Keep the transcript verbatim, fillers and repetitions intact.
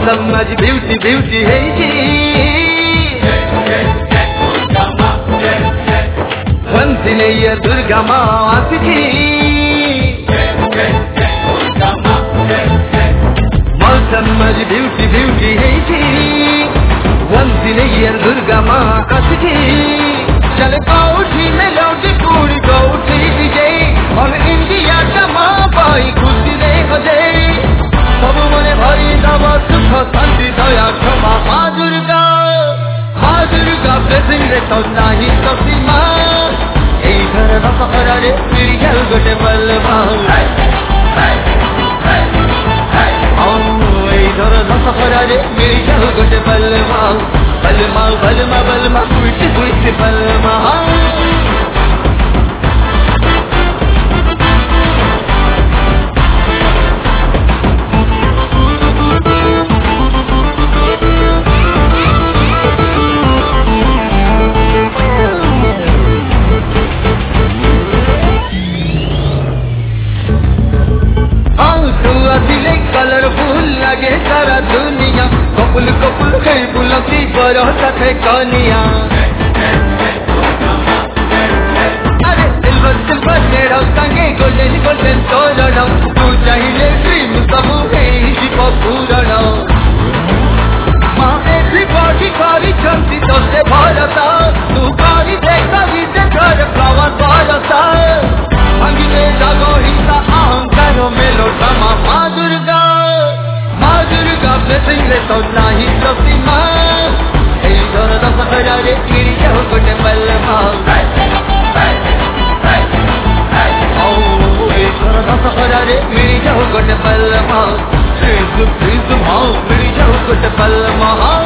मौसम आज beauty beauty है जी वंदिने ये दुर्गा माँ आसकी मौसम आज ब्यूटी ब्यूटी है जी वंदिने ये दुर्गा माँ आसकी चले कौठी में लौटी पूरी कौठी विजय और इंडिया का माँ पाई खुशी रे बजे सब मने भरी दब सुख शांति दया क्षमा माँ दुर्गा माँ दुर्गा ब्लेसिंग रे तो नहीं तो सीमा এই ধরে দশহরা রে মিরিজাল গোটে বলমা এই ধরে দশহরা রে মিরিজাল গোটে বলমা বলমা বলমা বলমা কুইটি কুইটি বলমা कलरफुल लगे सारा दुनिया कपुल कपुल कई बुलती बरसा थे कनिया अरे सिल्वर सिल्वर मेरा संगे गोल्डन गोल्डन तोरण तू चाहिए ड्रीम सब है जीव पूरण माँ एवरीबॉडी करी चलती तो से भरता तू करी देखा विदे घर फ्लावर बरसा अंगिले जागो हिंसा अहंकार मेलो ड्रामा माँ दुर्गा माँ दुर्गा ब्लेसिंग ले तो नहीं तो सीमा এই ধর দশহরা রে মিরি যাও গোটে বলমা ও এই ধর দশহরা রে মিরি যাও গোটে বলমা প্লিজ প্লিজ মাও মিরি যাও গোটে বলমা